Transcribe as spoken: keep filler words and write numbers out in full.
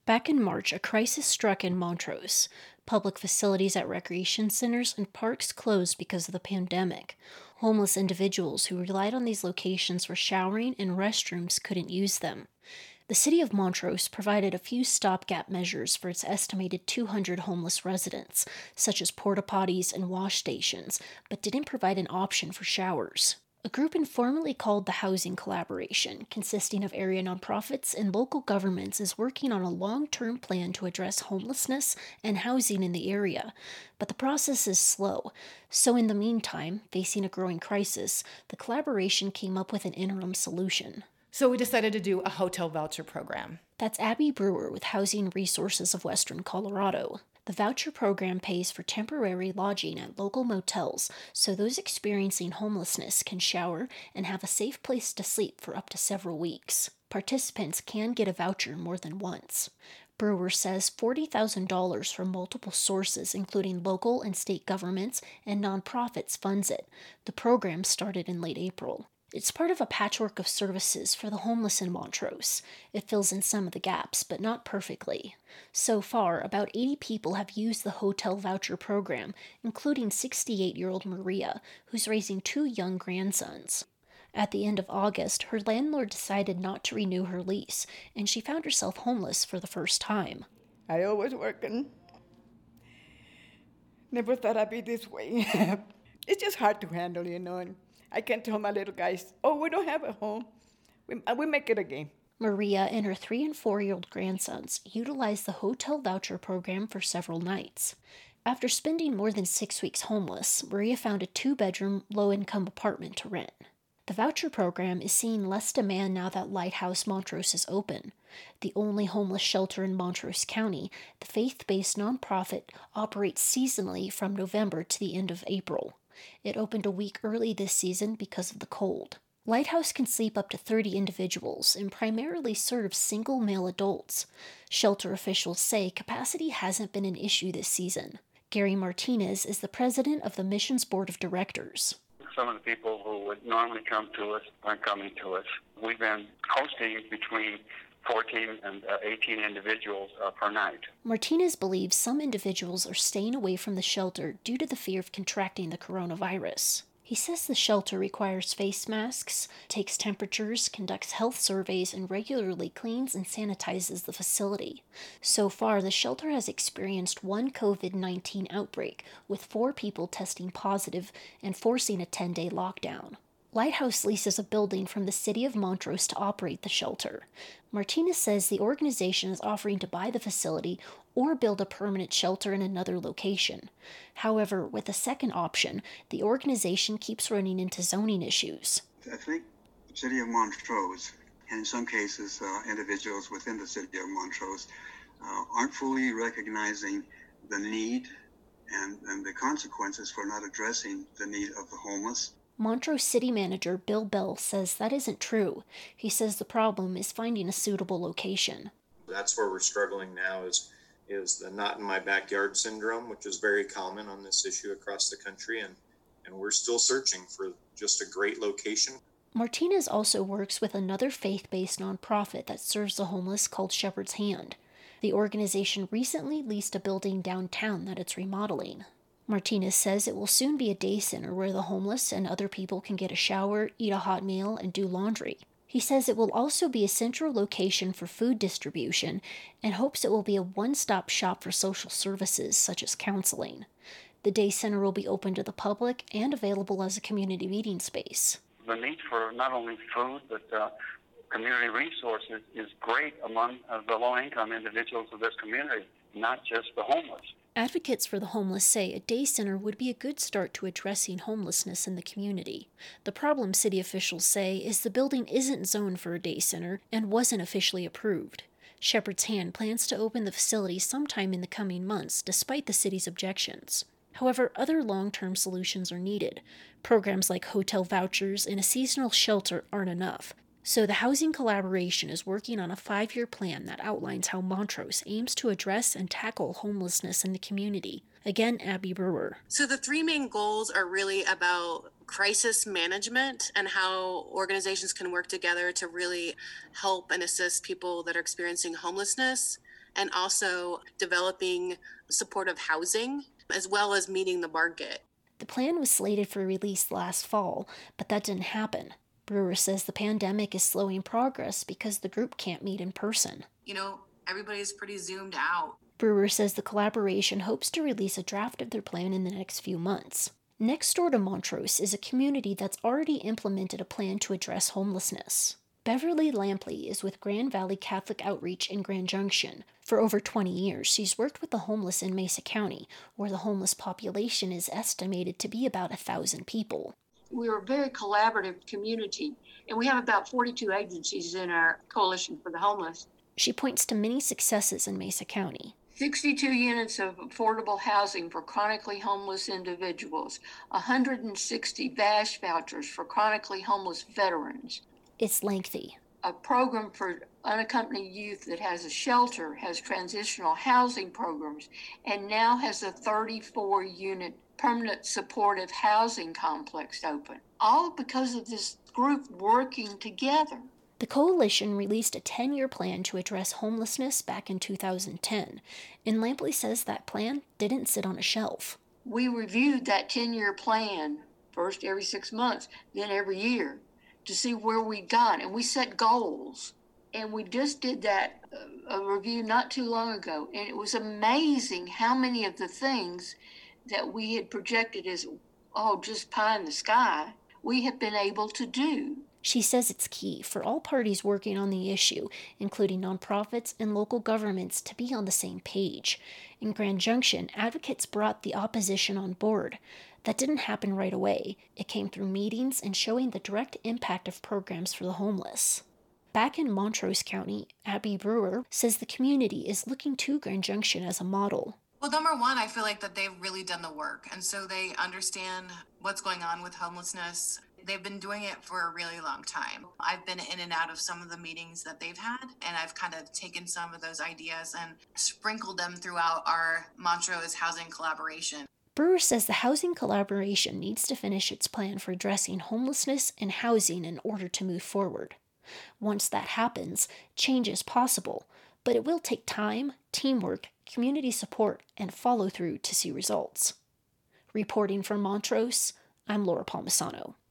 Back in March, a crisis struck in Montrose. Public facilities at recreation centers and parks closed because of the pandemic. Homeless individuals who relied on these locations for showering and restrooms couldn't use them. The city of Montrose provided a few stopgap measures for its estimated two hundred homeless residents, such as porta potties and wash stations, but didn't provide an option for showers. A group informally called the Housing Collaboration, consisting of area nonprofits and local governments, is working on a long-term plan to address homelessness and housing in the area. But the process is slow. So in the meantime, facing a growing crisis, the collaboration came up with an interim solution. So we decided to do a hotel voucher program. That's Abby Brewer with Housing Resources of Western Colorado. The voucher program pays for temporary lodging at local motels so those experiencing homelessness can shower and have a safe place to sleep for up to several weeks. Participants can get a voucher more than once. Brewer says forty thousand dollars from multiple sources, including local and state governments and nonprofits, funds it. The program started in late April. It's part of a patchwork of services for the homeless in Montrose. It fills in some of the gaps, but not perfectly. So far, about eighty people have used the hotel voucher program, including sixty-eight-year-old Maria, who's raising two young grandsons. At the end of August, her landlord decided not to renew her lease, and she found herself homeless for the first time. I always working. Never thought I'd be this way. It's just hard to handle, you know, and I can tell my little guys, oh, we don't have a home. We, we make it a game. Maria and her three- and four-year-old grandsons utilized the hotel voucher program for several nights. After spending more than six weeks homeless, Maria found a two-bedroom, low-income apartment to rent. The voucher program is seeing less demand now that Lighthouse Montrose is open. The only homeless shelter in Montrose County, the faith-based nonprofit operates seasonally from November to the end of April. It opened a week early this season because of the cold. Lighthouse can sleep up to thirty individuals and primarily serves single male adults. Shelter officials say capacity hasn't been an issue this season. Gary Martinez is the president of the Missions Board of Directors. Some of the people who would normally come to us aren't coming to us. We've been hosting between fourteen and eighteen individuals uh, per night. Martinez believes some individuals are staying away from the shelter due to the fear of contracting the coronavirus. He says the shelter requires face masks, takes temperatures, conducts health surveys, and regularly cleans and sanitizes the facility. So far, the shelter has experienced one covid nineteen outbreak, with four people testing positive and forcing a ten-day lockdown. Lighthouse leases a building from the city of Montrose to operate the shelter. Martinez says the organization is offering to buy the facility or build a permanent shelter in another location. However, with the second option, the organization keeps running into zoning issues. I think the city of Montrose, and in some cases uh, individuals within the city of Montrose, uh, aren't fully recognizing the need and, and the consequences for not addressing the need of the homeless. Montrose City Manager Bill Bell says that isn't true. He says the problem is finding a suitable location. That's where we're struggling now is, is the not in my backyard syndrome, which is very common on this issue across the country, and, and we're still searching for just a great location. Martinez also works with another faith-based nonprofit that serves the homeless called Shepherd's Hand. The organization recently leased a building downtown that it's remodeling. Martinez says it will soon be a day center where the homeless and other people can get a shower, eat a hot meal, and do laundry. He says it will also be a central location for food distribution and hopes it will be a one-stop shop for social services such as counseling. The day center will be open to the public and available as a community meeting space. The need for not only food but uh, community resources is great among uh, the low-income individuals of this community, not just the homeless. Advocates for the homeless say a day center would be a good start to addressing homelessness in the community. The problem, city officials say, is the building isn't zoned for a day center and wasn't officially approved. Shepherd's Hand plans to open the facility sometime in the coming months, despite the city's objections. However, other long-term solutions are needed. Programs like hotel vouchers and a seasonal shelter aren't enough. So the Housing Collaboration is working on a five-year plan that outlines how Montrose aims to address and tackle homelessness in the community. Again, Abby Brewer. So the three main goals are really about crisis management and how organizations can work together to really help and assist people that are experiencing homelessness. and also developing supportive housing, as well as meeting the market. The plan was slated for release last fall, but that didn't happen. Brewer says the pandemic is slowing progress because the group can't meet in person. You know, everybody's pretty zoomed out. Brewer says the collaboration hopes to release a draft of their plan in the next few months. Next door to Montrose is a community that's already implemented a plan to address homelessness. Beverly Lampley is with Grand Valley Catholic Outreach in Grand Junction. For over twenty years, she's worked with the homeless in Mesa County, where the homeless population is estimated to be about a thousand people. We're a very collaborative community, and we have about forty-two agencies in our Coalition for the Homeless. She points to many successes in Mesa County. sixty-two units of affordable housing for chronically homeless individuals, one hundred sixty V A S H vouchers for chronically homeless veterans. It's lengthy. A program for unaccompanied youth that has a shelter, has transitional housing programs, and now has a thirty-four unit permanent supportive housing complex open. All because of this group working together. The coalition released a ten-year plan to address homelessness back in two thousand ten, and Lampley says that plan didn't sit on a shelf. We reviewed that ten-year plan, first every six months, then every year, to see where we'd gone, and we set goals. And we just did that, uh, a review not too long ago, and it was amazing how many of the things that we had projected as, oh, just pie in the sky, we have been able to do. She says it's key for all parties working on the issue, including nonprofits and local governments, to be on the same page. In Grand Junction, advocates brought the opposition on board. That didn't happen right away. It came through meetings and showing the direct impact of programs for the homeless. Back in Montrose County, Abby Brewer says the community is looking to Grand Junction as a model. Well, number one, I feel like that they've really done the work, and so they understand what's going on with homelessness. They've been doing it for a really long time. I've been in and out of some of the meetings that they've had, and I've kind of taken some of those ideas and sprinkled them throughout our Montrose Housing Collaboration. Brewer says the housing collaboration needs to finish its plan for addressing homelessness and housing in order to move forward. Once that happens, change is possible, but it will take time, teamwork, community support, and follow-through to see results. Reporting from Montrose, I'm Laura Palmisano.